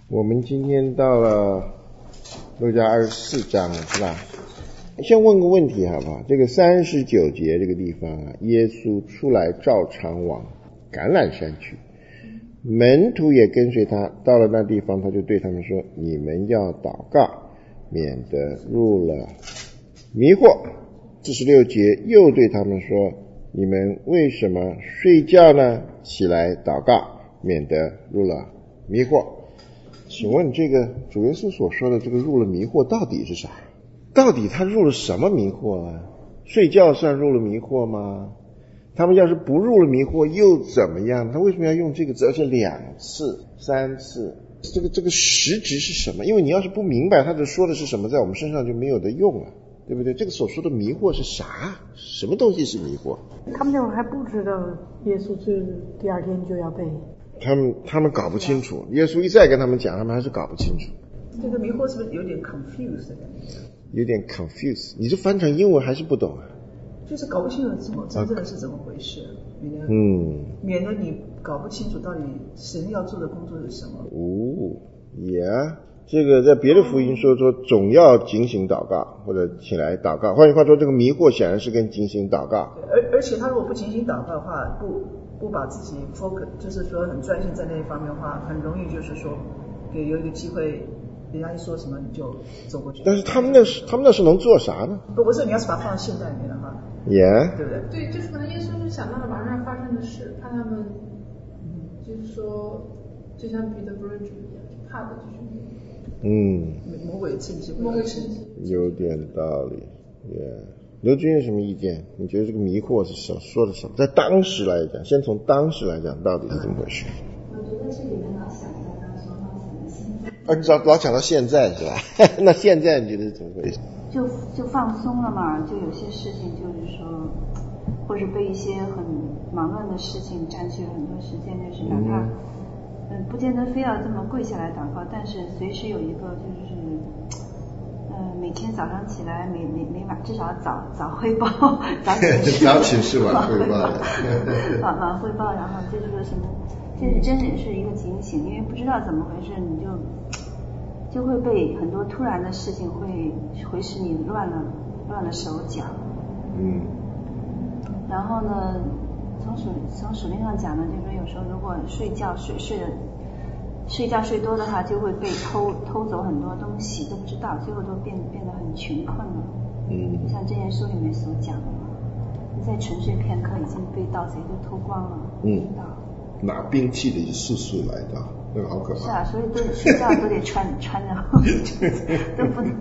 我们今天到了路加24章了，是吧？先问个问题好不好？这个39节这个地方啊，耶稣出来照常往橄榄山去，门徒也跟随他，到了那地方，他就对他们说：你们要祷告，免得入了迷惑。46节又对他们说：你们为什么睡觉呢？起来祷告，免得入了迷惑。请问这个主耶稣所说的这个入了迷惑到底是啥？到底他入了什么迷惑啊？睡觉算入了迷惑吗？他们要是不入了迷惑又怎么样？他为什么要用这个字，而且2次、3次？这个实质是什么？因为你要是不明白他这说的是什么，在我们身上就没有的用了，对不对？这个所说的迷惑是啥？什么东西是迷惑？ 他们那会儿还不知道耶稣就是第二天就要被。 他们搞不清楚，耶稣一再跟他们讲，他们还是搞不清楚。 这个迷惑是不是有点 confused 的感觉？ 有点 confused， 你这翻成英文还是不懂啊？ 就是搞不清楚真正的是怎么回事，免得你搞不清楚到底神要做的工作是什么。 这个在别的福音说总要警醒祷告，或者起来祷告。换句话说，这个迷惑显然是跟警醒祷告。 而且他如果不警醒祷告的话，不把自己 focus， 就是说很专心在那一方面的话，很容易就是说给有一个机会，人家一说什么你就走过去。 但是他们那是能做啥呢？ 不是，你要是把它放到现代里面的话，对不对？ 对，就是可能耶稣是想到了马上发生的事，怕他们，就是说，就像彼得不认主一样，怕的就是魔鬼趁机， 有点道理。刘军有什么意见？你觉得这个迷惑是说的什么？在当时来讲，先从当时来讲，到底是怎么回事？ 我觉得这里面老想到当时，老想到现在。 老讲到现在是吧？那现在你觉得是怎么回事？ 就放松了嘛，就有些事情就是说，或是被一些很忙乱的事情占据了很多时间，就是哪怕不见得非要这么跪下来祷告，但是随时有一个就是每天早上起来每晚至少早汇报，早起是晚汇报，晚汇报，然后就是说什么，这是真的是一个警醒，因为不知道怎么回事，你就会被很多突然的事情会使你乱了手脚。然后呢，从属灵上讲呢，就是说有时候如果睡觉睡多的话，就会被偷走很多东西，都不知道，最后都变得很穷困了。就像这件书里面所讲的嘛，你在沉睡片刻，已经被盗贼都偷光了，不知道。 拿兵器的速速来到，那个好可怕。 是啊，所以都睡觉都得穿着，都不能。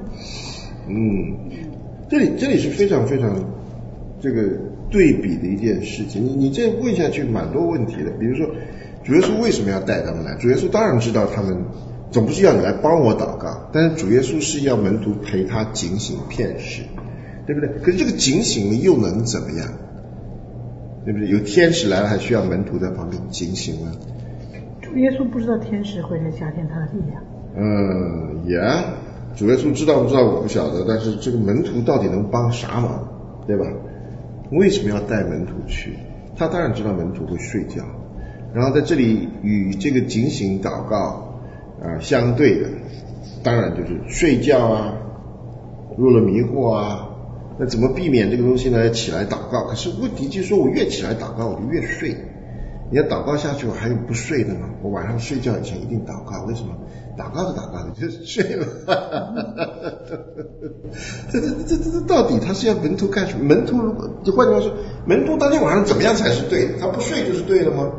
这里是非常非常这个对比的一件事情。你这问下去蛮多问题的，比如说主耶稣为什么要带他们来？主耶稣当然知道他们总不是要你来帮我祷告，但是主耶稣是要门徒陪他警醒片时，对不对？可是这个警醒又能怎么样？对不对？有天使来了，还需要门徒在旁边警醒吗？ 主耶稣不知道天使会来加添他的力量。 主耶稣知道不知道我不晓得，但是这个门徒到底能帮啥忙，对吧？为什么要带门徒去？他当然知道门徒会睡觉，然后在这里与这个警醒祷告相对的，当然就是睡觉啊，入了迷惑啊。那怎么避免这个东西呢？起来祷告。可是问题就是说，我越起来祷告，我就越睡。你要祷告下去，我还有不睡的吗？我晚上睡觉以前一定祷告，为什么？祷告着就睡了。这到底他是要门徒干什么？门徒如果换句话说，门徒当天晚上怎么样才是对的？他不睡就是对的吗？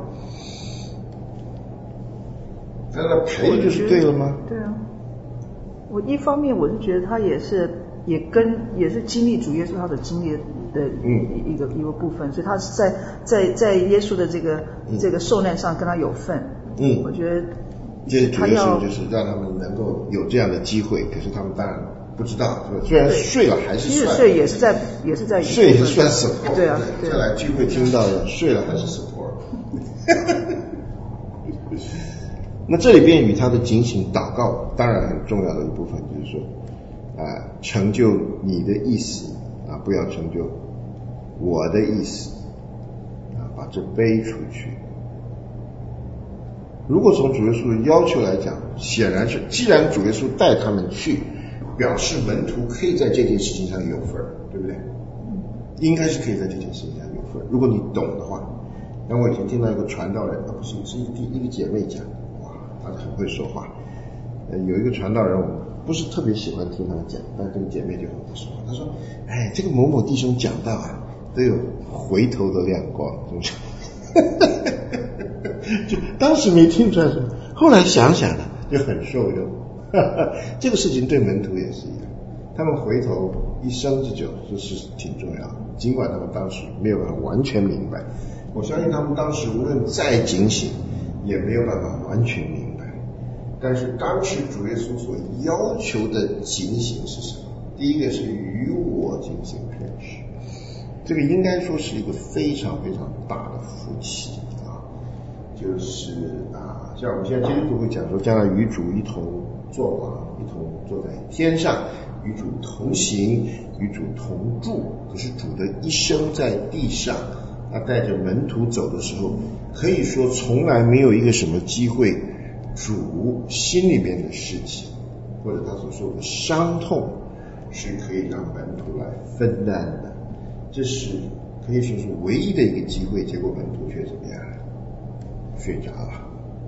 他在陪就是对了吗？ 对啊，我一方面我是觉得他也是经历主耶稣他的经历的一个部分，所以他是在耶稣的这个受难上跟他有份。我觉得这主耶稣就是让他们能够有这样的机会，可是他们当然不知道，虽然睡了还是算， 睡也是在睡也是算 support。 对啊， 再来聚会听到的睡了还是 support。 那这里边与他的警醒祷告当然很重要的一部分，就是说成就你的意思不要成就我的意思把这背出去。 如果从主耶稣的要求来讲，显然是既然主耶稣带他们去，表示门徒可以在这件事情上有份，对不对？应该是可以在这件事情上有份。如果你懂的话，那我以前听到一个传道人，不是一个姐妹讲，哇，她很会说话。有一个传道人，我不是特别喜欢听他讲，但这个姐妹就很会说话。她说：“哎，这个某某弟兄讲道啊，都有回头的亮光，是不是？”就当时没听出来什么，后来想想呢，就很受用。这个事情对门徒也是一样，他们回头一生之久，这是挺重要的。尽管他们当时没有办法完全明白，我相信他们当时无论再警醒，也没有办法完全明白。但是当时主耶稣所要求的警醒是什么？第一个是与我警醒片时，这个应该说是一个非常非常大的福气啊！就是像我们现在基督徒会讲说，将来与主一同作王，一同坐在天上，与主同行，与主同住。可是主的一生在地上，他带着门徒走的时候，可以说从来没有一个什么机会，主心里面的事情，或者他所说的伤痛，是可以让门徒来分担的。这是可以说是唯一的一个机会，结果门徒却怎么样？睡着了，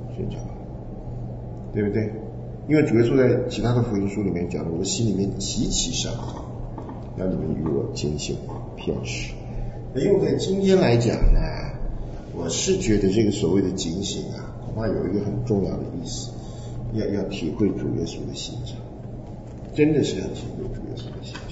对不对？因为主耶稣在其他的福音书里面讲了，我心里面极其伤痛，让你们与我警醒片时。那用在今天来讲呢，我是觉得这个所谓的警醒恐怕有一个很重要的意思，要体会主耶稣的心肠，真的是要体会主耶稣的心肠。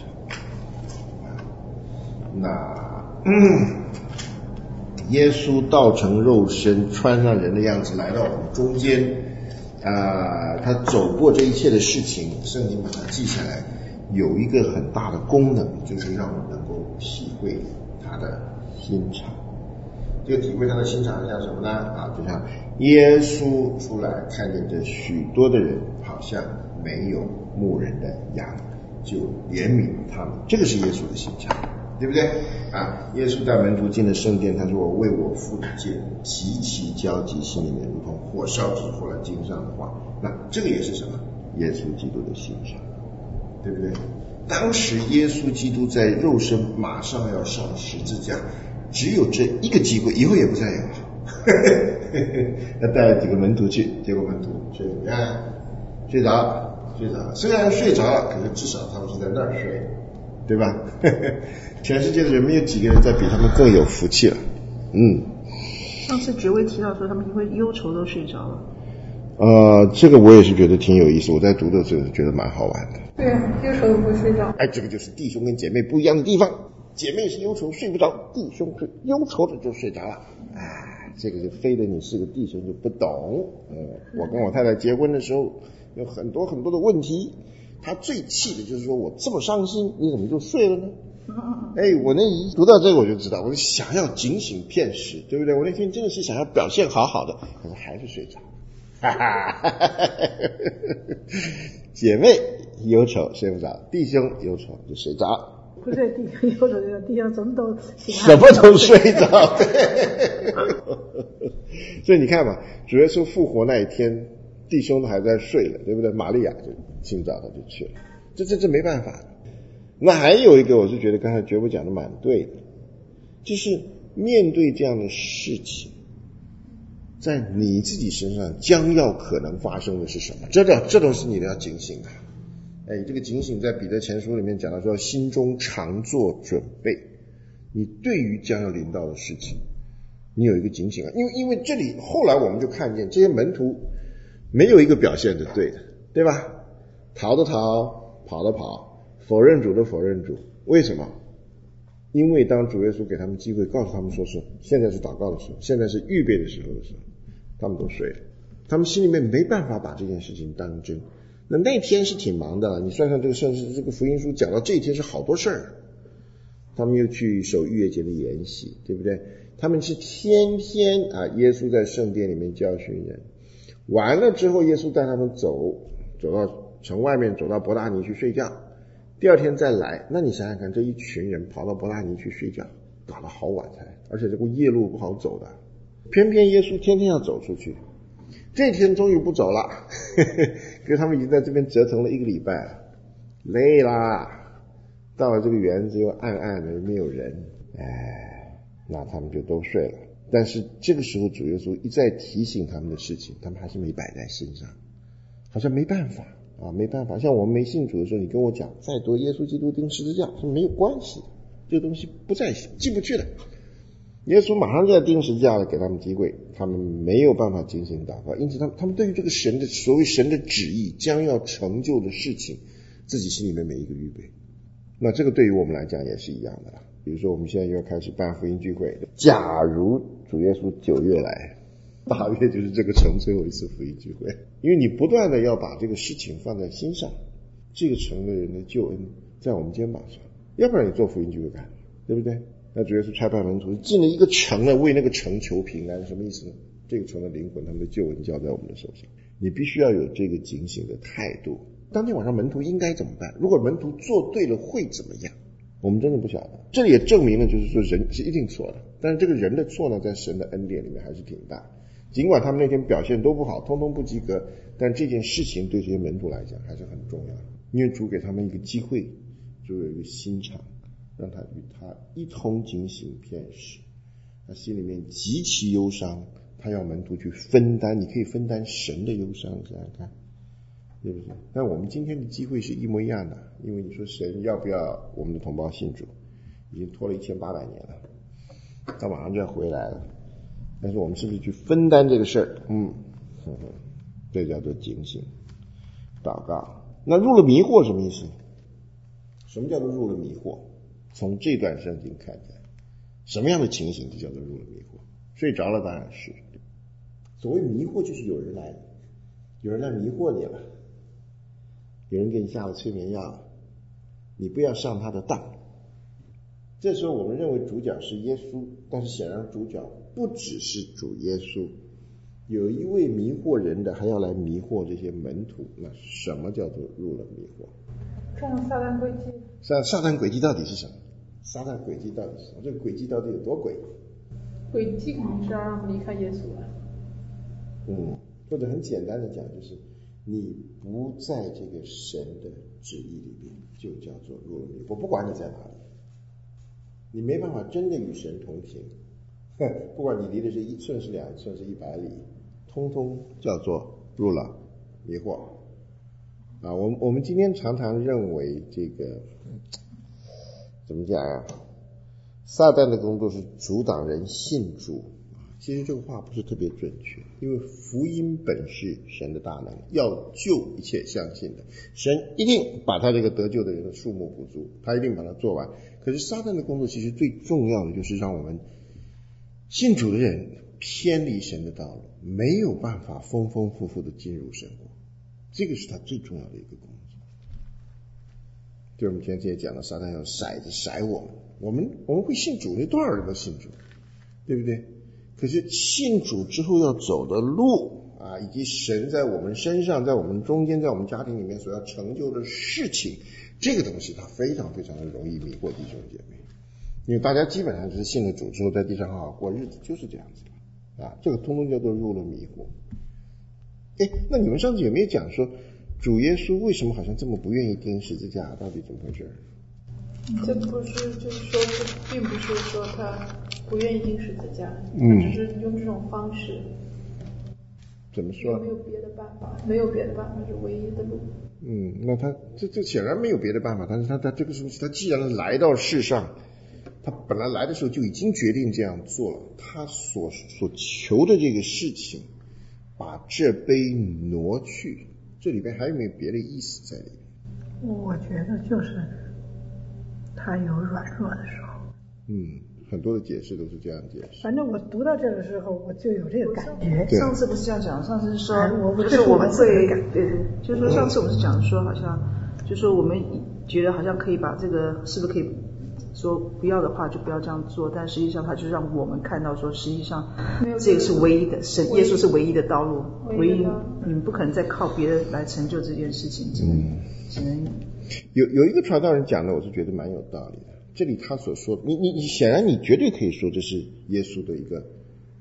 耶稣道成肉身，穿上人的样子来到我们中间，他走过这一切的事情，圣经把它记下来，有一个很大的功能，就是让我们能够体会他的心肠。这个体会他的心肠像什么呢？就像耶稣出来看见这许多的人好像没有牧人的羊，就怜悯他们，这个是耶稣的心肠，对不对？耶稣带门徒进了圣殿，他说：“我为我父的见极其焦急，心里面如同火烧之火了。”经上的话，那这个也是什么？耶稣基督的心肠，对不对？当时耶稣基督在肉身马上要上十字架，只有这一个机会，以后也不再有了。他带了几个门徒去，结果门徒睡怎么样？睡着了。虽然睡着了，可是至少他们是在那儿睡，对吧？全世界的人没有几个人在比他们更有福气了。 上次爵位提到说他们因为忧愁都睡着了。 这个我也是觉得挺有意思，我在读的时候觉得蛮好玩的。 对啊，忧愁都不会睡着。 这个就是弟兄跟姐妹不一样的地方，姐妹是忧愁睡不着，弟兄是忧愁的就睡着了。这个就非得你是个弟兄就不懂。我跟我太太结婚的时候有很多很多的问题，她最气的就是说我这么伤心，你怎么就睡了呢？我那一读到这个我就知道，我就想要警醒片时，对不对？我那天真的是想要表现好好的，可是还是睡着。姐妹忧愁睡不着，弟兄忧愁就睡着。 不对，弟兄忧愁弟兄什么都睡着。所以你看嘛，主耶稣复活那一天，弟兄都还在睡了，对不对？玛利亚就清早他就去了，这没办法。那还有一个，我是觉得刚才爵伯讲的蛮对的，就是面对这样的事情，在你自己身上将要可能发生的是什么？这都是你的要警醒的。这个警醒在彼得前书里面讲到说，心中常做准备。你对于将要临到的事情，你有一个警醒因为这里后来我们就看见这些门徒没有一个表现的对的，对吧？逃的逃，跑的跑，否认主的否认主。为什么？因为当主耶稣给他们机会，告诉他们说是现在是祷告的时候，现在是预备的时候的时候，他们都睡了，他们心里面没办法把这件事情当真。那天是挺忙的了，你算算这个福音书讲到这一天是好多事儿。他们又去守逾越节的筵席，对不对？他们是天天耶稣在圣殿里面教训人，完了之后耶稣带他们走到城外面，走到伯大尼去睡觉，第二天再来。那你想想看，这一群人跑到伯大尼去睡觉，搞得好晚才，而且这个夜路不好走的，偏偏耶稣天天要走出去。 这天终于不走了，可是他们已经在这边折腾了1个礼拜了，累啦，到了这个园子又暗暗的没有人，那他们就都睡了。但是这个时候主耶稣一再提醒他们的事情，他们还是没摆在心上，好像没办法啊，没办法。像我们没信主的时候，你跟我讲再多耶稣基督钉十字架是没有关系的，这个东西不在进不去的。耶稣马上就要钉十字架了，给他们机会，他们没有办法进行祷告，因此他们对于这个神的所谓神的旨意将要成就的事情，自己心里面没一个预备。那这个对于我们来讲也是一样的啦。比如说我们现在又要开始办福音聚会，假如主耶稣9月来，8月就是这个城最后一次福音聚会，因为你不断的要把这个事情放在心上，这个城的人的救恩在我们肩膀上，要不然你做福音聚会干，对不对？那主耶稣差派门徒进了一个城呢，为那个城求平安，什么意思呢？这个城的灵魂，他们的救恩交在我们的手上，你必须要有这个警醒的态度。当天晚上门徒应该怎么办？如果门徒做对了会怎么样？我们真的不晓得。这里也证明了就是说人是一定错的，但是这个人的错呢，在神的恩典里面还是挺大。尽管他们那天表现都不好，通通不及格，但这件事情对这些门徒来讲还是很重要的，因为主给他们一个机会，主有一个心肠，让他与他一同警醒片时，他心里面极其忧伤，他要门徒去分担。你可以分担神的忧伤，想想看，对不对？但我们今天的机会是一模一样的，因为你说神要不要我们的同胞信主，已经拖了1800年了，他马上就要回来了，但是我们是不是去分担这个事儿？这叫做警醒祷告。那入了迷惑什么意思？什么叫做入了迷惑？从这段圣经看起来，什么样的情形就叫做入了迷惑？睡着了当然是。所谓迷惑就是有人来迷惑你了，有人给你下了催眠药，你不要上他的当。这时候我们认为主角是耶稣，但是显然主角不只是主耶稣，有一位迷惑人的还要来迷惑这些门徒。那什么叫做入了迷惑？ 这样撒旦诡计。 撒旦诡计到底是什么？撒旦诡计到底是什么？这个诡计到底有多诡？ 诡计肯定是要让他们离开耶稣啊。 或者很简单的讲，就是你不在这个神的旨意里面，就叫做入了迷惑。不管你在哪里，你没办法真的与神同行，不管你离的是1寸是2寸是100里，通通叫做入了迷惑啊。我们今天常常认为这个怎么讲啊？撒旦的工作是阻挡人信主，其实这个话不是特别准确，因为福音本是神的大能，要救一切相信的，神一定把他这个得救的人的数目补足，他一定把它做完。可是撒旦的工作其实最重要的就是让我们信主的人偏离神的道路，没有办法丰丰富富的进入神国，这个是他最重要的一个工作。就我们前天也讲了，撒旦要骰子骰我们会信主，有多少人都信主，对不对？可是信主之后要走的路啊，以及神在我们身上，在我们中间，在我们家庭里面所要成就的事情，这个东西它非常非常的容易迷惑弟兄姐妹，因为大家基本上就是信了主之后在地上好好过日子，就是这样子啊，这个通通叫做入了迷惑。那你们上次有没有讲说主耶稣为什么好像这么不愿意钉十字架，到底怎么回事？ 这不是就是说并不是说他不愿意钉十字架，他只是用这种方式。 怎么说？ 没有别的办法，没有别的办法是唯一的路。 那他这显然没有别的办法，但是他这个时候他既然来到世上，他本来来的时候就已经决定这样做了，他所求的这个事情，把这杯挪去，这里边还有没有别的意思在里面？ 我觉得就是他有软弱的时候。 很多的解释都是这样解释。 反正我读到这个时候，我就有这个感觉。 上次不是这样讲，上次是说， 就是我们会，就是说上次我们是讲说，好像就是说我们觉得好像可以把这个，是不是可以说不要的话就不要这样做，但实际上他就让我们看到说，实际上这个是唯一的，神耶稣是唯一的道路，唯一你们不可能再靠别人来成就这件事情，只能有一个传道人讲的，我是觉得蛮有道理的。这里他所说，你显然你绝对可以说这是耶稣的一个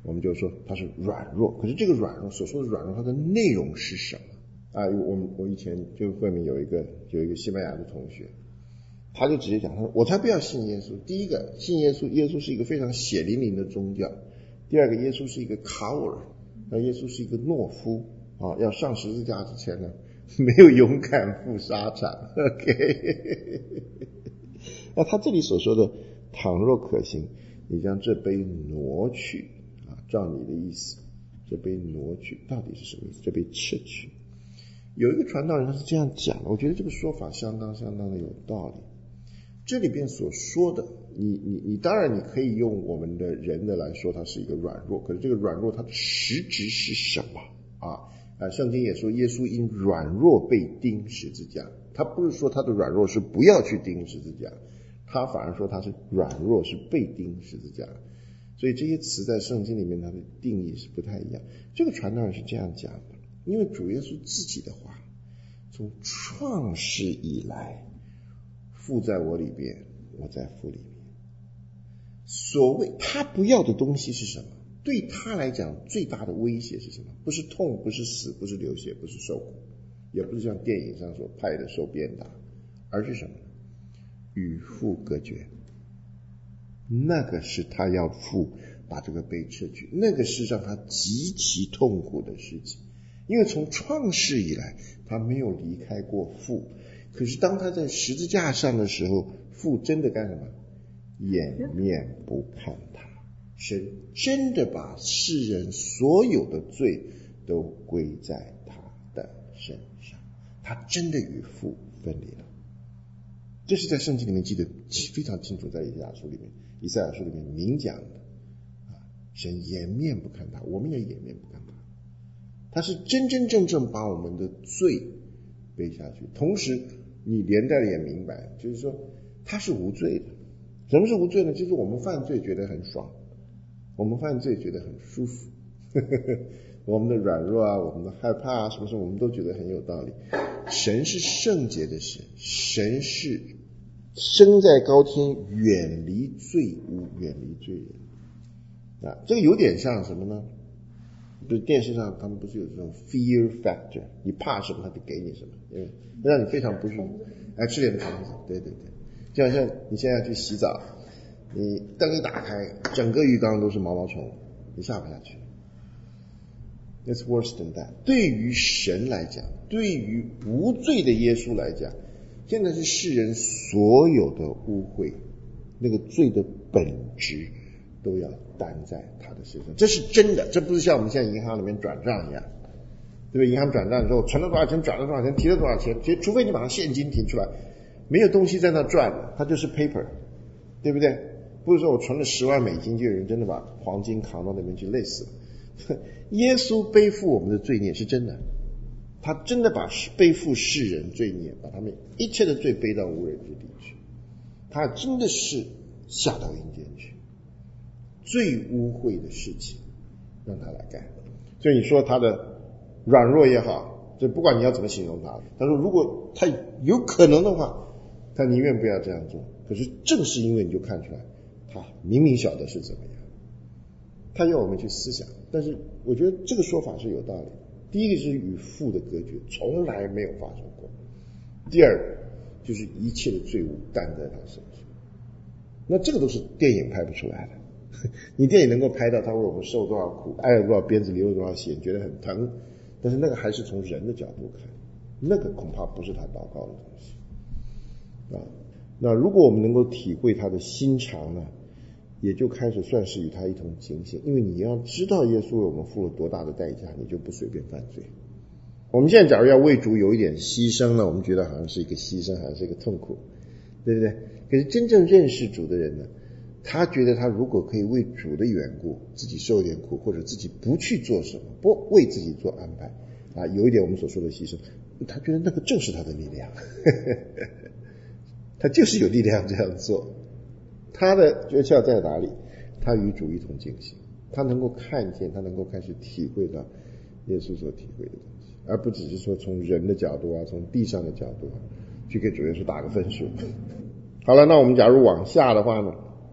我们就说它是软弱。可是这个软弱所说的软弱，它的内容是什么啊？我以前就会面有一个西班牙的同学，他就直接讲，他说我才不要信耶稣。第一个，信耶稣，耶稣是一个非常血淋淋的宗教；第二个，耶稣是一个coward，那耶稣是一个懦夫啊，要上十字架之前呢，没有勇敢赴沙场。OK， 那他这里所说的倘若可行，你将这杯挪去啊，照你的意思，这杯挪去到底是什么意思？这杯撤去。有一个传道人他是这样讲的，我觉得这个说法相当的有道理。这里边所说的，你当然你可以用我们的人的来说它是一个软弱，可是这个软弱它的实质是什么啊？圣经也说耶稣因软弱被钉十字架，他不是说他的软弱是不要去钉十字架，他反而说他是软弱是被钉十字架。所以这些词在圣经里面它的定义是不太一样。这个传道人是这样讲的，因为主耶稣自己的话，从创世以来，父在我里边，我在父里面。所谓他不要的东西是什么？对他来讲最大的威胁是什么？不是痛，不是死，不是流血，不是受苦，也不是像电影上所拍的受鞭打，而是什么？与父隔绝。那个是他要父把这个杯撤去，那个是让他极其痛苦的事情。因为从创世以来他没有离开过父，可是当他在十字架上的时候，父真的干什么？掩面不看他。神真的把世人所有的罪都归在他的身上，他真的与父分离了。这是在圣经里面记得非常清楚，在以赛亚书里面明讲的神掩面不看他，我们也掩面不看他。他是真真正正把我们的罪背下去，同时你连带的也明白，就是说他是无罪的。什么是无罪呢？就是我们犯罪觉得很爽，我们犯罪觉得很舒服，我们的软弱啊，我们的害怕啊，什么时候我们都觉得很有道理。神是圣洁的神，神是升在高天，远离罪污，远离罪人啊。这个有点像什么呢？就是电视上他们不是有这种 fear factor， 你怕什么他就给你什么，因为让你非常不舒服。吃点虫子，对，就好像你现在去洗澡，你灯一打开，整个浴缸都是毛毛虫，你下不下去。It's worse than that。 对于神来讲，对于无罪的耶稣来讲，现在是世人所有的污秽，那个罪的本质都要担在他的身上，这是真的。这不是像我们现在银行里面转账一样，对不对？银行转账之后存了多少钱，转了多少钱，提了多少钱，除非你把它现金提出来，没有东西在那转的，它就是 paper， 对不对？不是说我存了10万美金，就有人真的把黄金扛到那边去，累死了。耶稣背负我们的罪孽是真的，他真的把背负世人罪孽，把他们一切的罪背到无人之地去，他真的是下到阴间去，最污秽的事情让他来干。所以你说他的软弱也好，就不管你要怎么形容他，他说如果他有可能的话，他宁愿不要这样做。可是正是因为你就看出来他明明晓得是怎么样，他要我们去思想。但是我觉得这个说法是有道理的。第一个是与父的隔绝，从来没有发生过。第二个就是一切的罪污担在他身上，那这个都是电影拍不出来的。你电影能够拍到他为我们受多少苦，挨了多少鞭子，流了多少血，你觉得很疼，但是那个还是从人的角度看，那个恐怕不是他祷告的东西啊。那如果我们能够体会他的心肠呢，也就开始算是与他一同警醒。因为你要知道耶稣为我们付了多大的代价，你就不随便犯罪。我们现在假如要为主有一点牺牲呢，我们觉得好像是一个牺牲，好像是一个痛苦，对不对？可是真正认识主的人呢，他觉得他如果可以为主的缘故自己受一点苦，或者自己不去做什么，不为自己做安排啊，有一点我们所说的牺牲，他觉得那个正是他的力量。他就是有力量这样做。他的诀窍在哪里？他与主一同进行，他能够看见，他能够开始体会到耶稣所体会的东西，而不只是说从人的角度啊，从地上的角度啊，去给主耶稣打个分数。好了，那我们假如往下的话呢，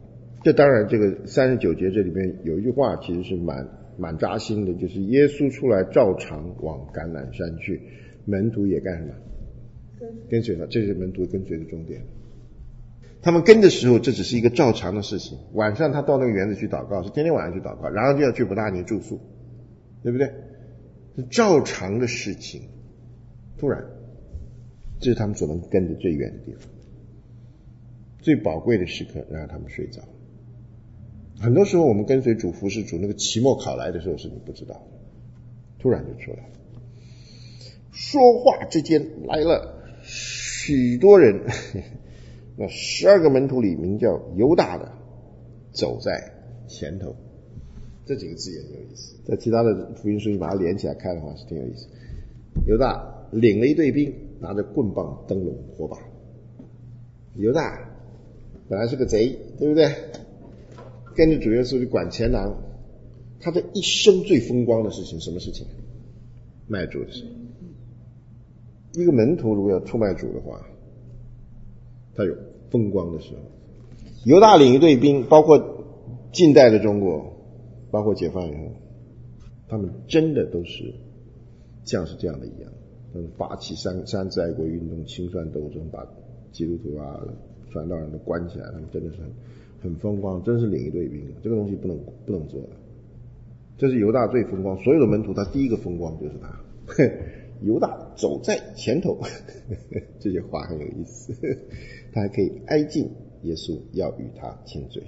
这当然这个39节这里面有一句话其实是蛮扎心的，就是耶稣出来照常往橄榄山去，门徒也干什么？跟随他，这是门徒跟随的重点。他们跟的时候这只是一个照常的事情，晚上他到那个园子去祷告，是天天晚上去祷告，然后就要去伯大尼住宿，对不对？是照常的事情。突然这是他们所能跟的最远的地方，最宝贵的时刻让他们睡着。很多时候我们跟随主服侍主，那个期末考来的时候是你不知道的，突然就出来了。说话之间来了许多人，那12个门徒里名叫犹大的走在前头。这几个字也很有意思，在其他的福音书你把它连起来看的话是挺有意思。犹大领了一队兵，拿着棍棒、灯笼、火把。犹大本来是个贼，对不对？跟着主耶稣去管钱囊，他的一生最风光的事情，什么事情？卖主的事。一个门徒如果要出卖主的话，他有风光的时候。犹大领一队兵，包括近代的中国，包括解放以后，他们真的都是像是这样的一样，他们发起三自爱国运动，清算斗争，把基督徒啊、传道人都关起来，他们真的是很风光，真是领一队兵，这个东西不能做的。这是犹大最风光，所有的门徒他第一个风光就是他。犹大走在前头，这些话很有意思。他还可以挨近耶稣，要与他亲嘴。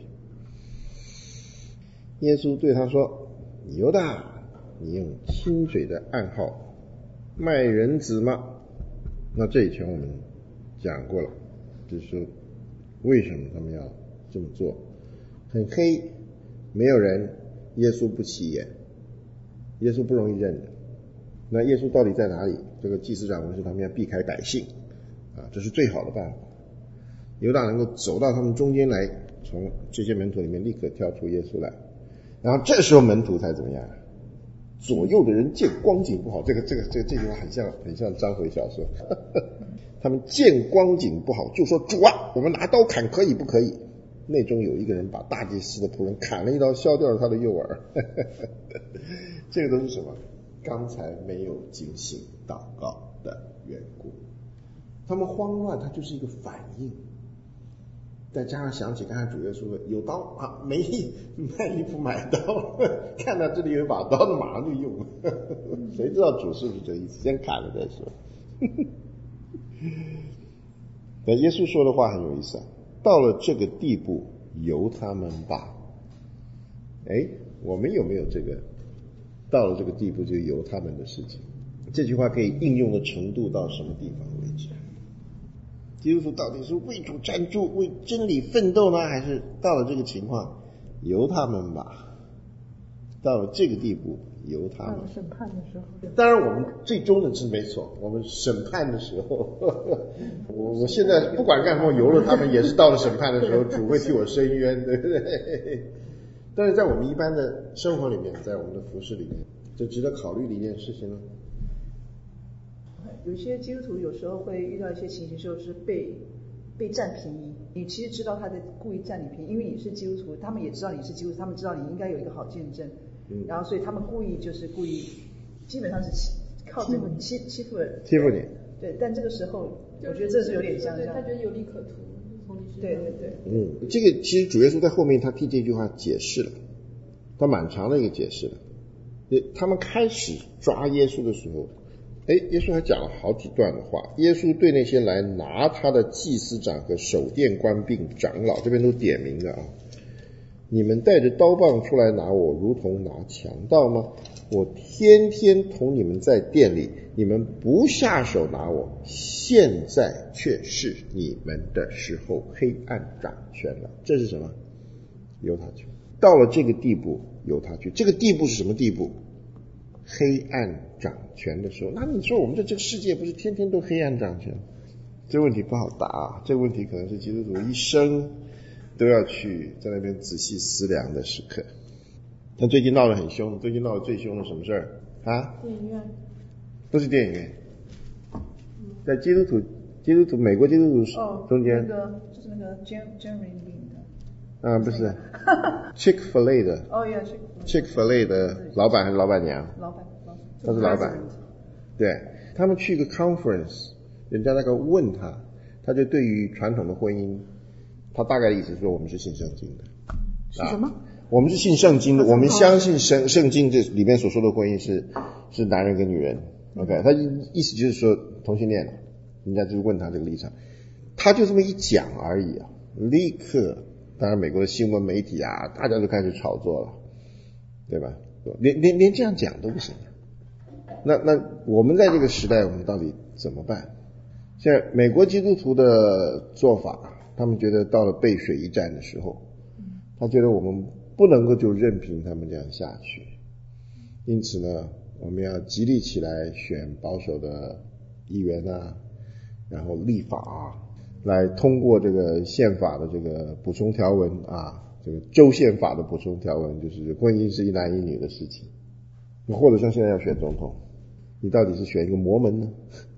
耶稣对他说：犹大，你用亲嘴的暗号卖人子吗？那这以前我们讲过了，就是说为什么他们要这么做。很黑，没有人，耶稣不起眼，耶稣不容易认的。那耶稣到底在哪里？这个祭司长文士他们要避开百姓啊，这是最好的办法。犹大能够走到他们中间来，从这些门徒里面立刻挑出耶稣来，然后这时候门徒才怎么样？左右的人见光景不好，这句话很像章回小说。他们见光景不好，就说主啊，我们拿刀砍可以不可以？内中有一个人把大祭司的仆人砍了一刀，削掉了他的右耳。这个都是什么？刚才没有警醒祷告的缘故。他们慌乱，它就是一个反应。再加上想起刚才主耶稣说有刀啊，没卖衣服买刀，看到这里有一把刀的马上就用。谁知道主是不是这意思？先砍了再说。那耶稣说的话很有意思啊，到了这个地步，由他们吧。我们有没有这个到了这个地步就由他们的事情？这句话可以应用的程度到什么地方为止？基督徒到底是为主站住、为真理奋斗呢，还是到了这个情况由他们吧？到了这个地步由他们。 审判的时候， 当然我们最终的是没错，我们审判的时候，我现在不管干什么由了他们，也是到了审判的时候，主会替我伸冤，对不对？但是在我们一般的生活里面，在我们的服事里面，这值得考虑的一件事情呢。 有些基督徒有时候会遇到一些情形，就是被占便宜。你其实知道他在故意占你便宜，因为你是基督徒，他们也知道你是基督徒，他们知道你应该有一个好见证，然后所以他们故意，基本上是靠这个欺负人，欺负你。对，但这个时候，我觉得这是有点像这样。 他觉得有利可图，从你身上。 对。 这个其实主耶稣在后面他替这句话解释了，他蛮长的一个解释了。他们开始抓耶稣的时候，耶稣还讲了好几段的话。耶稣对那些来拿他的祭司长和守殿官并长老，这边都点名了啊，你们带着刀棒出来拿我，如同拿强盗吗？我天天同你们在殿里，你们不下手拿我，现在却是你们的时候，黑暗掌权了。这是什么？由他去。到了这个地步，由他去。这个地步是什么地步？黑暗掌权的时候。那你说我们这个世界不是天天都黑暗掌权？这个问题不好答啊，这个问题可能是基督徒一生都要去在那边仔细思量的时刻。但最近闹得很凶，最近闹得最凶的什么事儿啊？ 电影院。 都是电影院。在基督徒美国基督徒中间， 就是那个 Jeremy Lin 的。 不是Chick-fil-A 的Chick-fil-A 的老板还是老板娘？ 老板， 他是老板。对，他们去一个 conference， 人家那个问他，他就对于传统的婚姻，他大概的意思是说我们是信圣经的。 是什么？ 我们是信圣经的，我们相信圣经这里面所说的婚姻是男人跟女人。OK， 他意思就是说同性恋，人家就问他这个立场，他就这么一讲而已啊，立刻，当然美国的新闻媒体啊，大家都开始炒作了，对吧？连这样讲都不行。那我们在这个时代，我们到底怎么办？现在美国基督徒的做法，他们觉得到了背水一战的时候，他觉得我们不能够就任凭他们这样下去，因此呢，我们要极力起来选保守的议员啊，然后立法啊，来通过这个宪法的这个补充条文啊，这个州宪法的补充条文，就是婚姻是一男一女的事情。或者像现在要选总统，你到底是选一个摩门呢？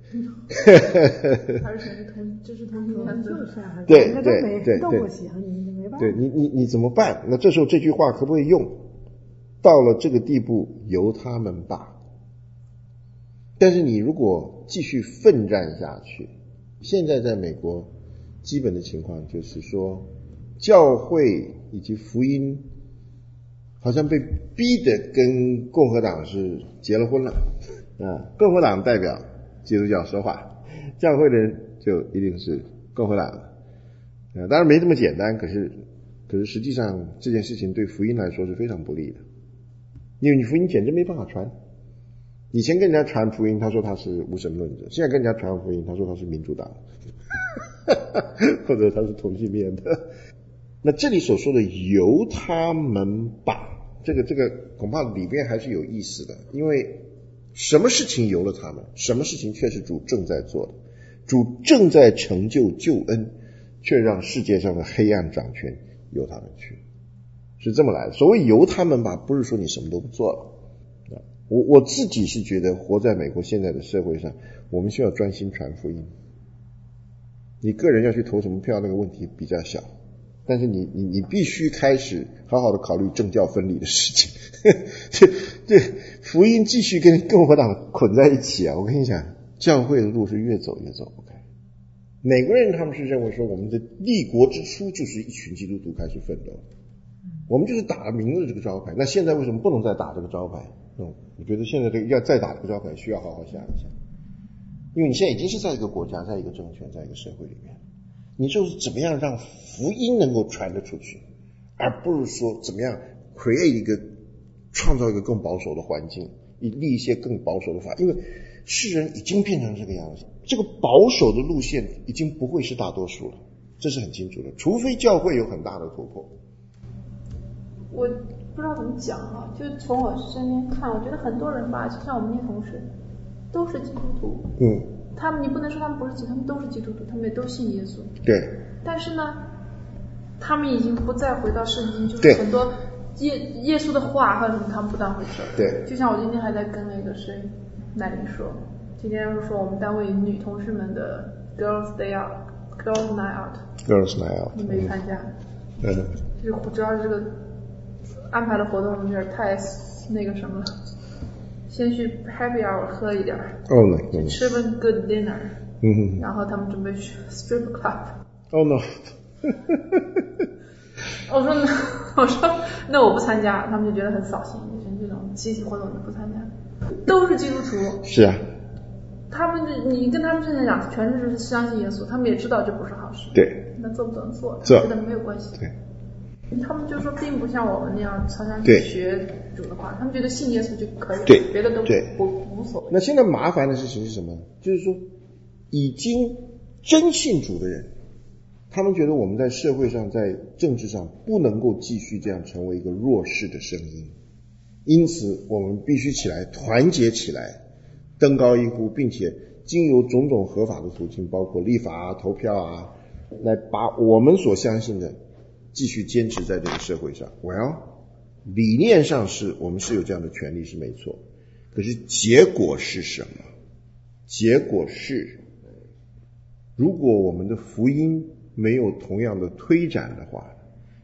还是选一个就是同性恋的？ 对， 斗过喜，你没办法。 对你怎么办？那这时候这句话可不可以用？到了这个地步，由他们吧。但是你如果继续奋战下去，现在在美国基本的情况就是说，教会以及福音好像被逼得跟共和党是结了婚了啊！共和党代表基督教说话，教会的人就一定是共和党的。当然没这么简单，可是实际上这件事情对福音来说是非常不利的，因为你福音简直没办法传。以前跟人家传福音，他说他是无神论者；现在跟人家传福音，他说他是民主党，或者他是同性恋的。那这里所说的由他们吧，这个恐怕里面还是有意思的，因为什么事情由了他们，什么事情却是主正在做的，主正在成就救恩，却让世界上的黑暗掌权，由他们去，是这么来的。所谓由他们吧，不是说你什么都不做了。我自己是觉得活在美国现在的社会上，我们需要专心传福音。你个人要去投什么票那个问题比较小，但是你必须开始好好的考虑政教分离的事情。对，福音继续跟共和党捆在一起啊！我跟你讲，教会的路是越走越走。OK， 美国人他们是认为说，我们的立国之初就是一群基督徒开始奋斗，我们就是打了明日这个招牌。那现在为什么不能再打这个招牌？我觉得现在这个要再打这个招牌，需要好好想一想，因为你现在已经是在一个国家，在一个政权，在一个社会里面，你就是怎么样让福音能够传得出去，而不是说怎么样 创造一个更保守的环境，立一些更保守的法，因为世人已经变成这个样子，这个保守的路线已经不会是大多数了，这是很清楚的，除非教会有很大的突破。 我不知道怎么讲啊，就从我身边看，我觉得很多人吧，就像我们那些同事，都是基督徒。他们你不能说他们不是基督徒，他们都是基督徒，他们也都信耶稣。 对。 但是呢，他们已经不再回到圣经，就是很多耶稣的话或者什么他们不当回事。 对。 就像我今天还在跟那个谁奈玲说，今天说我们单位女同事们的 Girls Night Out， 你没参加。就是我知道这个安排的活动有点太那个什么了，先去 happy hour 喝一点，吃份 good dinner， 然后他们准备去 strip club。Oh no！ 我说那我不参加，他们就觉得很扫兴，就是这种集体活动就不参加，都是基督徒。 是啊。 他们你跟他们这样讲，全是相信耶稣，他们也知道这不是好事。 对。 那做不能做，觉得没有关系。 对。 他们就说并不像我们那样常常去学主的话，他们觉得信耶稣就可以，别的都无所谓。 那现在麻烦的事情是什么？就是说已经真信主的人，他们觉得我们在社会上在政治上不能够继续这样成为一个弱势的声音，因此我们必须起来团结起来，登高一呼，并且经由种种合法的途径，包括立法啊、投票啊，来把我们所相信的继续坚持在这个社会上。理念上是我们是有这样的权利是没错，可是结果是什么？结果是如果我们的福音没有同样的推展的话，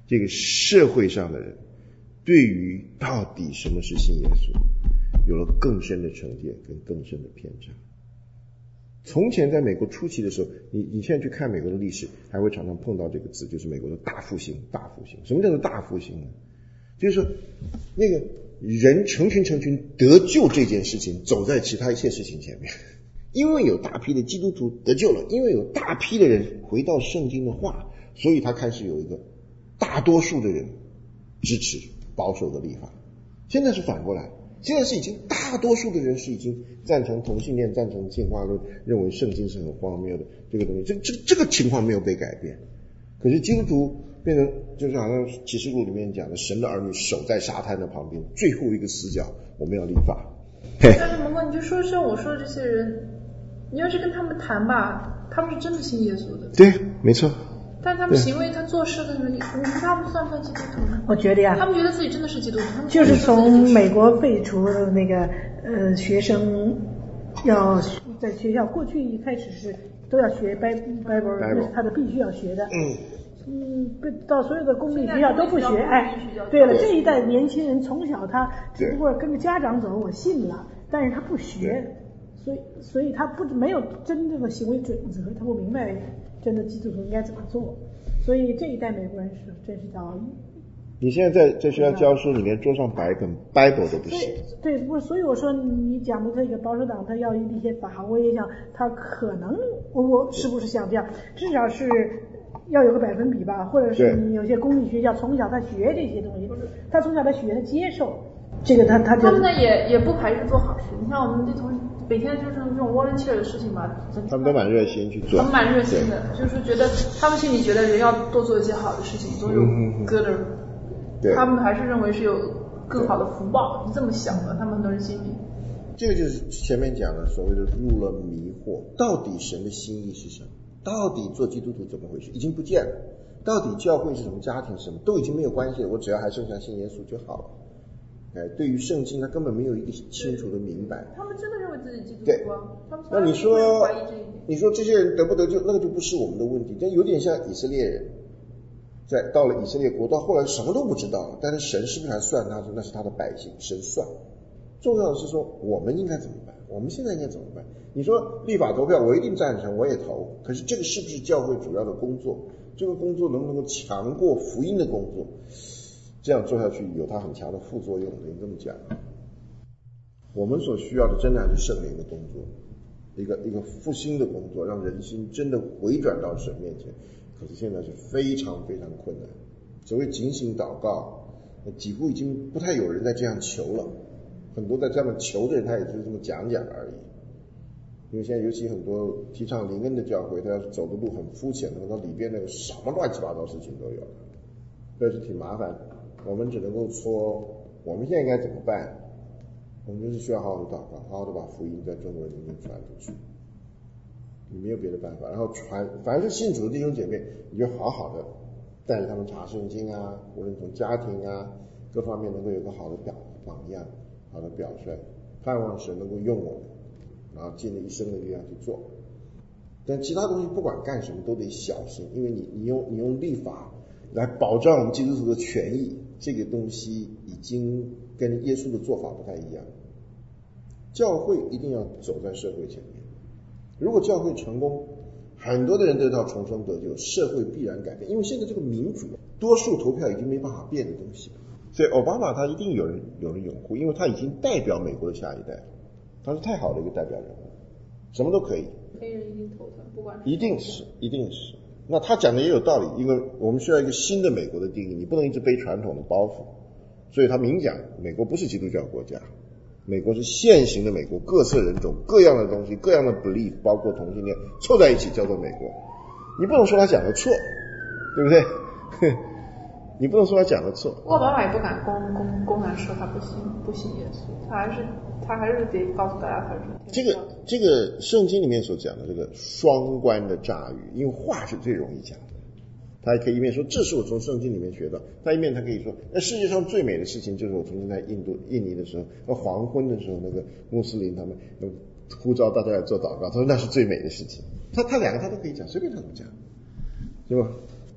这个社会上的人对于到底什么是信耶稣有了更深的成见跟更深的偏差。从前在美国初期的时候，你现在去看美国的历史，还会常常碰到这个字，就是美国的大复兴。大复兴，什么叫做大复兴呢？就是说那个人成群得救这件事情走在其他一切事情前面，因为有大批的基督徒得救了，因为有大批的人回到圣经的话，所以他开始有一个大多数的人支持保守的立法。现在是反过来，现在是已经大多数的人是已经赞成同性恋，赞成进化论，认为圣经是很荒谬的这个东西，这个情况没有被改变。可是基督徒变成就是好像启示录里面讲的，神的儿女守在沙滩的旁边，最后一个死角，我们要立法。 但是蒙哥，你就说像我说的这些人，你要是跟他们谈吧，他们是真的信耶稣的。 对，没错。 但他们行为，他做事的人，你说他们算不算基督徒呢？ 我觉得呀， 他们觉得自己真的是基督徒，他们就是从美国废除的那个学生要在学校，过去一开始是都要学 Bible， 那是他的必须要学的。到所有的公立学校都不学。哎，对了，这一代年轻人从小他只不过跟着家长走，我信了，但是他不学，所以他没有真正的行为准则，他不明白真的基督徒应该怎么做，所以这一代美国人是真是叫。 你现在在学校教书里面桌上摆一本 Bible 都不行。 对，不是，所以我说你讲的这个保守党他要一些法，我也想他可能我是不是像这样，至少是要有个百分比吧，或者是你有些公立学校从小他学这些东西，他从小他学他接受这个他们呢也不排斥做好事。你看我们这同每天就是这种 volunteer 的事情吧， 他们都蛮热心去做， 他们蛮热心的，就是觉得他们心里觉得人要多做一些好的事情，总有 good，他们还是认为是有更好的福报，是这么想的，他们很多人心里。 这个就是前面讲的所谓的入了迷惑，到底神的心意是什么？到底做基督徒怎么回事？已经不见了。到底教会是什么，家庭是什么，都已经没有关系了，我只要还剩下信耶稣就好了。对于圣经他根本没有一个清楚的明白。 他们真的认为自己基督徒啊？ 那你说这些人得不得救，那个就不是我们的问题。但有点像以色列人，到了以色列国，到后来什么都不知道了，但是神是不是还算他？那是他的百姓，神算。重要的是说我们应该怎么办？我们现在应该怎么办？你说立法投票，我一定赞成，我也投。可是这个是不是教会主要的工作？这个工作能不能够强过福音的工作？这样做下去有它很强的副作用，可以这么讲。我们所需要的真的还是圣灵的工作，一个复兴的工作，让人心真的回转到神面前。可是现在是非常非常困难。所谓警醒祷告，几乎已经不太有人在这样求了。很多在这样求的人，他也就是这么讲而已。因为现在尤其很多提倡灵恩的教会，他要是走的路很肤浅，那里边那个什么乱七八糟事情都有，这是挺麻烦的。我们只能够说，我们现在应该怎么办？我们就是需要好好的祷告，好好的把福音在中国人里面传出去。你没有别的办法。然后凡是信主的弟兄姐妹，你就好好的带着他们查圣经啊，无论从家庭啊各方面能够有个好的榜样，好的表率，盼望神能够用我们，然后尽了一生的力量去做。但其他东西不管干什么都得小心，因为你用立法来保障我们基督徒的权益，这个东西已经跟耶稣的做法不太一样。教会一定要走在社会前面，如果教会成功，很多的人得到重生得救，社会必然改变。因为现在这个民主多数投票已经没办法变的东西，所以奥巴马他一定有人拥护，因为他已经代表美国的下一代，他是太好的一个代表人物，什么都可以。 黑人一定投他，不管一定是。那他讲的也有道理，因为我们需要一个新的美国的定义，你不能一直背传统的包袱。所以他明讲，美国不是基督教国家，美国是现行的美国，各色人种、各样的东西、各样的 belief， 包括同性恋凑在一起叫做美国。你不能说他讲的错，对不对？你不能说他讲的错。 奥巴马也不敢公然说他不信耶稣，他还是得告诉大家他是这个圣经里面所讲的这个双关的诈语，因为话是最容易讲的。他可以一面说这是我从圣经里面学到，他一面他可以说那世界上最美的事情就是我曾经在印尼的时候，黄昏的时候，那个穆斯林他们呼召大家来做祷告，他说那是最美的事情。他两个他都可以讲，随便他怎么讲，对吧？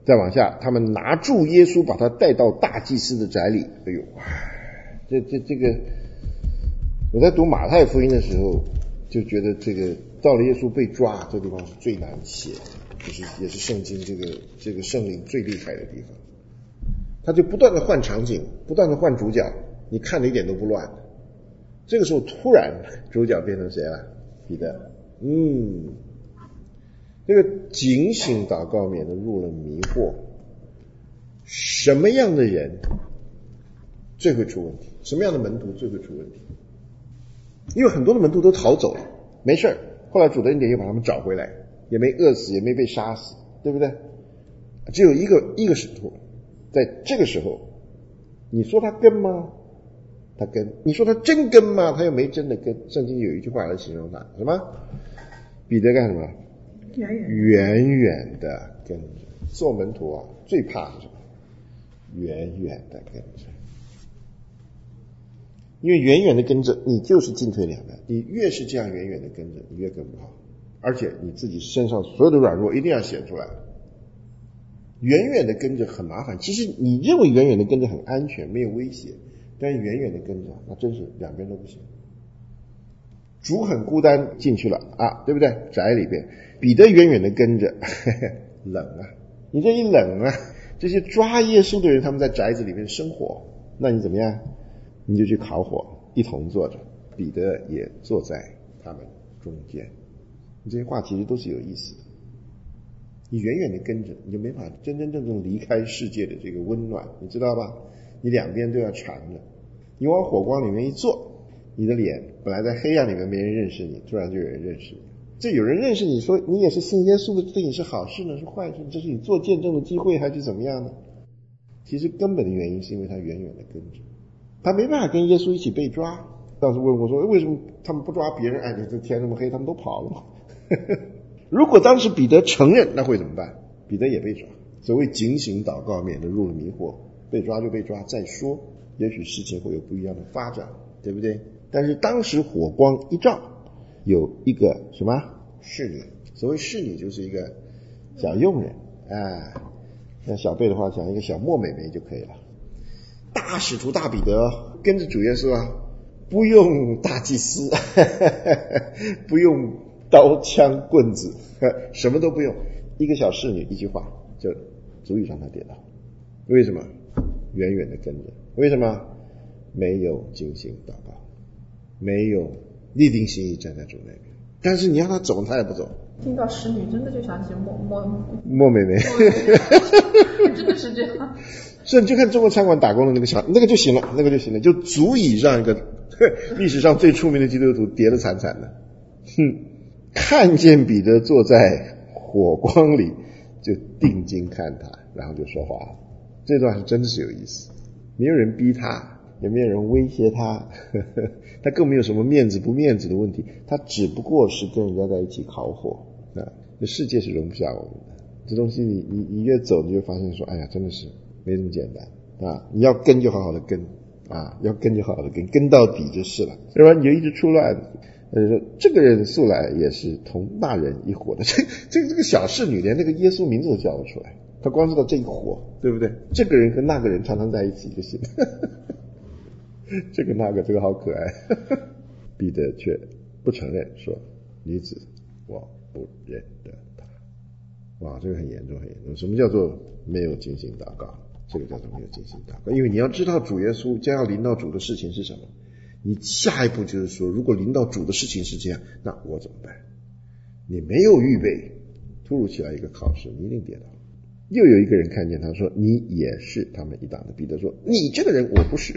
再往下，他们拿住耶稣，把他带到大祭司的宅里。哎呦，这个，我在读马太福音的时候，就觉得这个到了耶稣被抓这地方是最难写，就是也是圣经这个圣灵最厉害的地方。他就不断的换场景，不断的换主角，你看的一点都不乱。这个时候突然主角变成谁了？彼得。这个警醒祷告，免得入了迷惑。什么样的人最会出问题？什么样的门徒最会出问题？因为很多的门徒都逃走了，没事，后来主的恩典又把他们找回来，也没饿死，也没被杀死，对不对？只有一个使徒，在这个时候，你说他跟吗？他跟。你说他真跟吗？他又没真的跟。圣经有一句话来形容他，什么？彼得干什么？远远的跟着。做门徒啊，最怕是什么？远远的跟着。因为远远的跟着，你就是进退两难。你越是这样远远的跟着，你越跟不好，而且你自己身上所有的软弱一定要显出来。远远的跟着很麻烦，其实你认为远远的跟着很安全，没有威胁，但是远远的跟着，那真是两边都不行。主很孤单进去了啊，对不对？宅里边，彼得远远的跟着，冷啊！你这一冷啊，这些抓耶稣的人他们在宅子里面生活，那你怎么样？你就去烤火，一同坐着，彼得也坐在他们中间。这些话其实都是有意思的。你远远的跟着，你就没法真真正正离开世界的这个温暖，你知道吧？你两边都要缠着。你往火光里面一坐，你的脸本来在黑暗里面没人认识你，突然就有人认识你。这有人认识你，说你也是信耶稣的，对你是好事呢，是坏事？这是你做见证的机会还是怎么样呢？其实根本的原因是因为他远远的跟着，他没办法跟耶稣一起被抓。当时问我说，为什么他们不抓别人？哎，这天那么黑，他们都跑了嘛。如果当时彼得承认，那会怎么办？彼得也被抓。所谓警醒祷告，免得入了迷惑。被抓就被抓，再说，也许事情会有不一样的发展，对不对？但是当时火光一照，有一个什么侍女，所谓侍女就是一个小佣人啊，像小贝的话讲一个小莫美眉就可以了。大使徒大彼得跟着主耶稣啊，不用大祭司，不用刀枪棍子，什么都不用，一个小侍女一句话就足以让他跌倒。为什么？远远的跟着。为什么？没有警醒祷告，没有立定心意站在主那边。但是你让他走，他也不走。 听到使女真的就想起莫美眉， 真的是这样。 所以你就看中国餐馆打工的那个那个就行了，那个就行了，就足以让一个历史上最出名的基督徒跌得惨惨的。看见彼得坐在火光里，就定睛看他，然后就说话了。这段是真的是有意思，没有人逼他，也没有人威胁他，他更没有什么面子不面子的问题，他只不过是跟人家在一起烤火啊。这世界是容不下我们的，这东西你越走，你就发现说，哎呀，真的是没这么简单啊！你要跟就好好的跟啊，要跟就好好的跟到底就是了，要不然你就一直出乱子。说这个人素来也是同大人一伙的，这个小侍女连那个耶稣名字都叫得出来，他光知道这一伙，对不对？这个人跟那个人常常在一起就行了。这个那个，这个好可爱。彼得却不承认，说：“女子，我不认得他。”哇，这个很严重，很严重。什么叫做没有警醒祷告？这个叫做没有警醒祷告。因为你要知道主耶稣将要临到主的事情是什么，你下一步就是说，如果临到主的事情是这样，那我怎么办？你没有预备，突如其来一个考试，你一定跌倒。又有一个人看见他说：“你也是他们一党的。”彼得说：“你这个人我不是。”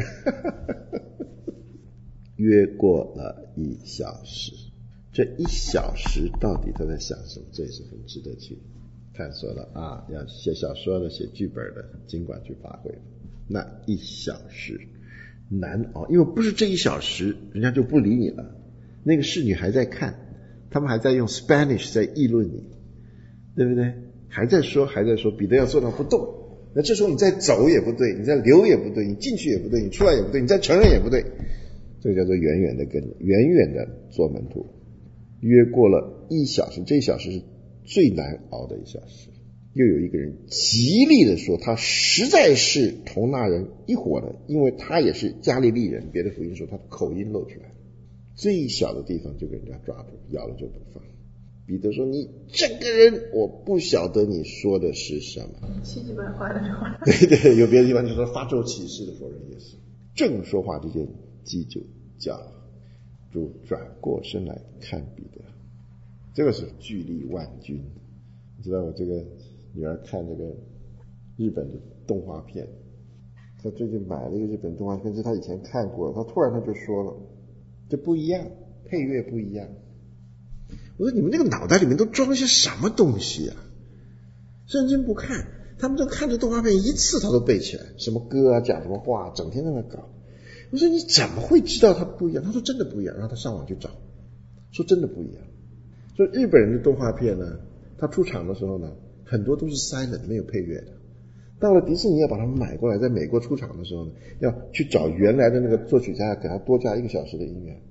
约过了1小时，这1小时到底他在想什么？这也是很值得去探索的啊！要写小说的、写剧本的，尽管去发挥。那1小时难熬，因为不是这1小时人家就不理你了。那个侍女还在看，他们还在用 Spanish 在议论你，对不对？还在说，彼得要做到不动。那这时候你再走也不对，你再留也不对，你进去也不对，你出来也不对，你再承认也不对。这个叫做远远的跟着，远远的做门徒。约过了1小时，这1小时是最难熬的1小时。 又有一个人极力的说他实在是同那人一伙的，因为他也是加利利人。别的福音说他的口音露出来，最小的地方就给人家抓住，咬了就不放。彼得说，你这个人我不晓得你说的是什么。 奇迹般坏的这话。 对，有别的地方就说发咒起誓的否认耶稣。正说话之间，鸡就叫了。主转过身来看彼得，这个是巨力万钧。你知道我这个女儿看这个日本的动画片，她最近买了一个日本动画片，是她以前看过，她突然就说了，这不一样，配乐不一样。我说你们这个脑袋里面都装些什么东西啊？认真不看，他们都看着动画片一次他都背起来，什么歌啊，讲什么话，整天在那搞。我说你怎么会知道它不一样？他说真的不一样，然后他上网去找，说真的不一样。所以日本人的动画片呢，他出场的时候呢，很多都是 silent 没有配乐的。到了迪士尼要把它们买过来，在美国出场的时候呢，要去找原来的那个作曲家，给他多加1个小时的音乐。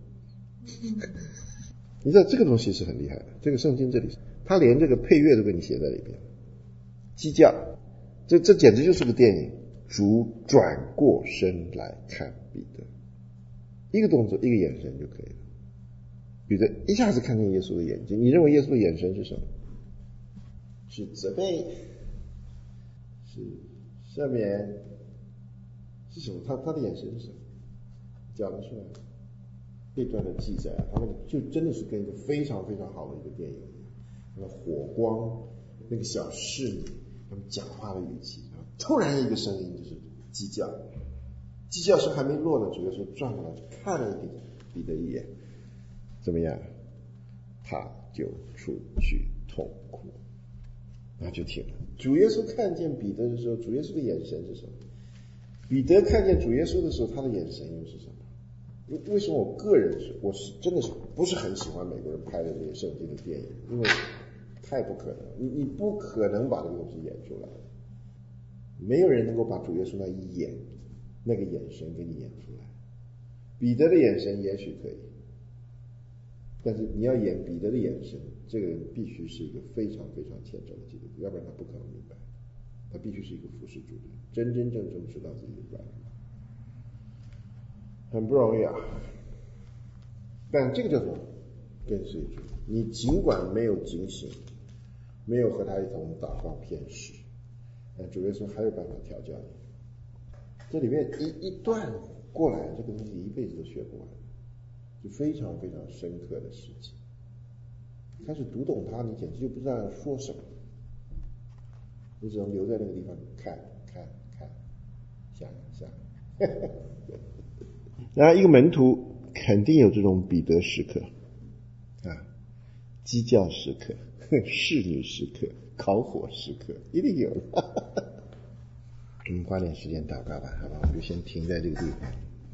你知道这个东西是很厉害的，这个圣经这里他连这个配乐都给你写在里边。鸡叫，这简直就是个电影。主转过身来看彼得，一个动作一个眼神就可以了。彼得一下子看见耶稣的眼睛，你认为耶稣的眼神是什么？是责备，是赦免，是什么？他的眼神是什么？讲得出来。这段的记载他们就真的是跟一个非常非常好的一个电影一样，那个火光，那个小侍女，他们讲话的语气，突然一个声音就是鸡叫，鸡叫声还没落呢，主耶稣转过来看了彼得一眼，怎么样？他就出去痛哭，那就停了。主耶稣看见彼得的时候，主耶稣的眼神是什么？彼得看见主耶稣的时候，他的眼神又是什么？为什么我个人我是真的是不是很喜欢美国人拍的这些圣经的电影？因为太不可能，你不可能把这个东西演出来，没有人能够把主耶稣那一眼那个眼神给你演出来。彼得的眼神也许可以，但是你要演彼得的眼神，这个人必须是一个非常非常虔诚的基督徒，要不然他不可能明白，他必须是一个服侍主的人，真真正正知道自己的软弱，很不容易啊。但这个叫做跟随主，你尽管没有警醒，没有和他一同祷告偏食，但主耶稣还有办法调教你。这里面一段过来，这个东西一辈子都学不完，就非常非常深刻的事情。开始读懂它，你简直就不知道要说什么，你只能留在那个地方看，想。然后一个门徒肯定有这种彼得时刻啊，鸡叫时刻，侍女时刻，烤火时刻，一定有。我们花点时间祷告吧，好吧？我们就先停在这个地方。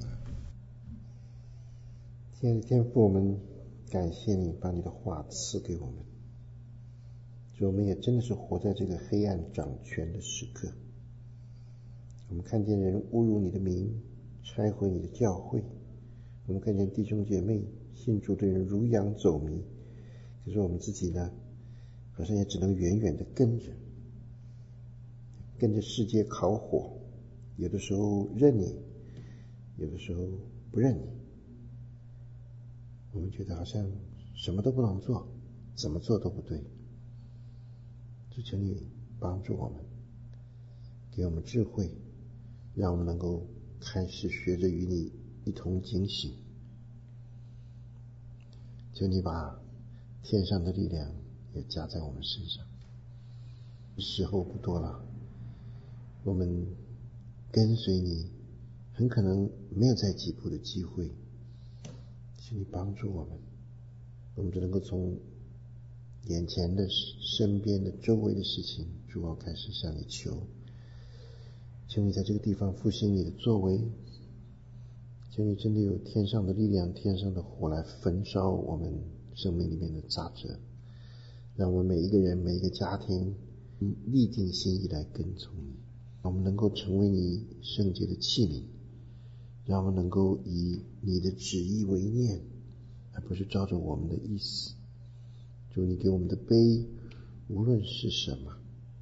亲爱的天父，我们感谢你把你的话赐给我们，所以我们也真的是活在这个黑暗掌权的时刻。我们看见人侮辱你的名，拆毁你的教会，我们看见弟兄姐妹信主的人如羊走迷，可是我们自己呢，好像也只能远远的跟着世界烤火，有的时候认你，有的时候不认你。我们觉得好像什么都不能做，怎么做都不对。就求你帮助我们，给我们智慧，让我们能够开始学着与你一同警醒。求你把天上的力量也加在我们身上。时候不多了，我们跟随你很可能没有再几步的机会，求你帮助我们，我们就能够从眼前的身边的周围的事情，主要开始向你求你在这个地方复兴你的作为，求你真的有天上的力量，天上的火来焚烧我们生命里面的杂质，让我们每一个人每一个家庭立定心意来跟从你，让我们能够成为你圣洁的器皿，让我们能够以你的旨意为念，而不是照着我们的意思。主，你给我们的杯无论是什么，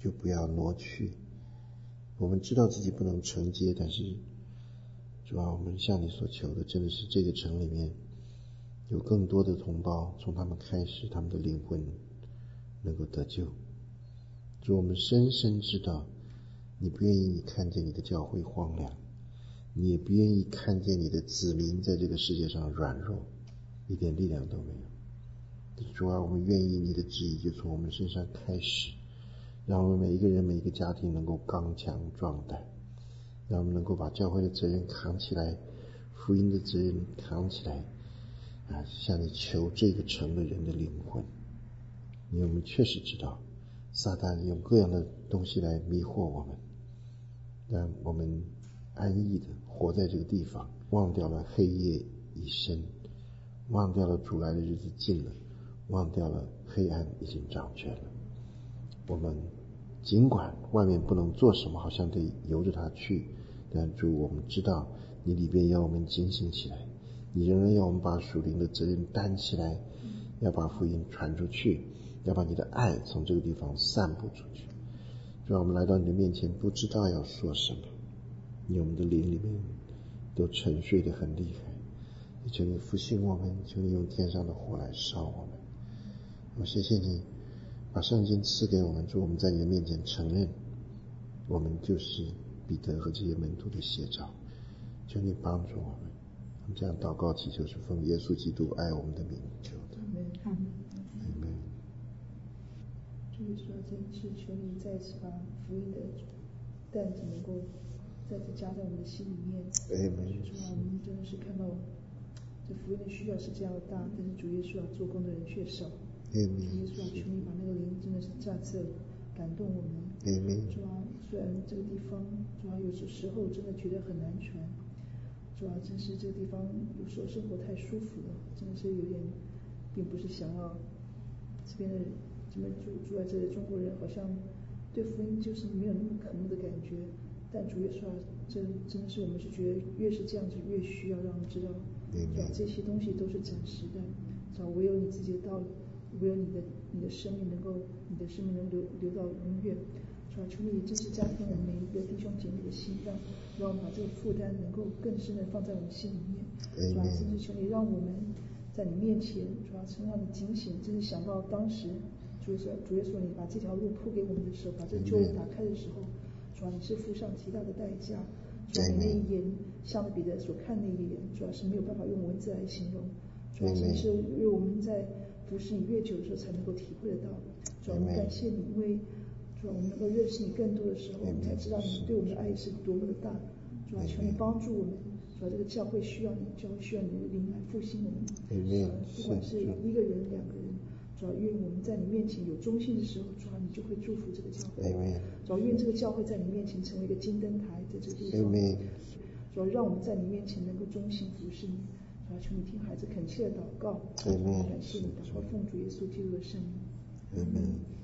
就不要挪去。我们知道自己不能承接，但是主啊，我们向你所求的真的是这个城里面有更多的同胞，从他们开始，他们的灵魂能够得救。主，我们深深知道你不愿意你看见你的教会荒凉，你也不愿意看见你的子民在这个世界上软弱，一点力量都没有。主啊，我们愿意你的旨意就从我们身上开始，让我们每一个人每一个家庭能够刚强壮胆，让我们能够把教会的责任扛起来，福音的责任扛起来向你求这个城的人的灵魂。因为我们确实知道撒旦用各样的东西来迷惑我们，让我们安逸的活在这个地方，忘掉了黑夜已深，忘掉了主来的日子近了，忘掉了黑暗已经掌权了。我们尽管外面不能做什么，好像得由着它去，但主，我们知道你里边要我们警醒起来，你仍然要我们把属灵的责任担起来，要把福音传出去，要把你的爱从这个地方散布出去。让我们来到你的面前，不知道要说什么，因为我们的灵里面都沉睡得很厉害。求你复兴我们，求你用天上的火来烧我们。我谢谢你把圣经赐给我们，主，我们在你的面前承认我们就是彼得和这些门徒的写照。求你帮助我们。我们这样祷告祈求是奉耶稣基督爱我们的名求的。 阿们。 主耶稣，真是求你再次把福音的担子能够再次加在我们的心里面。主啊，我们真的是看到这福音的需要是这样的大，但是主耶稣做工的人却少。主耶稣求你把那个灵真的是再次感动我们。主啊，虽然这个地方主啊有时候真的觉得很难传，主啊，真是这个地方有时候生活太舒服了，真的是有点并不是想要这边的这边住在这里的中国人好像对福音就是没有那么渴慕的感觉。但主耶稣这真的是我们是觉得越是这样子越需要让我们知道，这些东西都是暂时的。唯有你自己的道理，唯有你的生命能够流到永远。主啊，求你真是加添我们每一个弟兄姐妹的心，让我们把这个负担能够更深的放在我们心里面。主啊，甚至求你让我们在你面前，主啊，让你警醒，真是想到当时主耶稣你把这条路铺给我们的时候，把这个旧路打开的时候，主啊，你是付上极大的代价。主啊，你那一眼向着彼得所看那一眼，主要是没有办法用文字来形容。主要真是因为我们在服侍你越久的时候才能够体会得到。主啊，我们感谢你，因为主啊，我们能够认识你更多的时候，我们才知道你对我们的爱是多么的大。主啊，求你帮助我们。主啊，这个教会需要你，教会需要你的灵来复兴我们。不管是一个人、两个人，主啊，愿我们在你面前有忠心的时候，主啊，你就会祝福这个教会。主啊，愿这个教会在你面前成为一个金灯台，在这个地方。主啊，让我们在你面前能够忠心服侍你。主啊，求你听孩子恳切的祷告。感谢你，祷告奉主耶稣基督的圣名。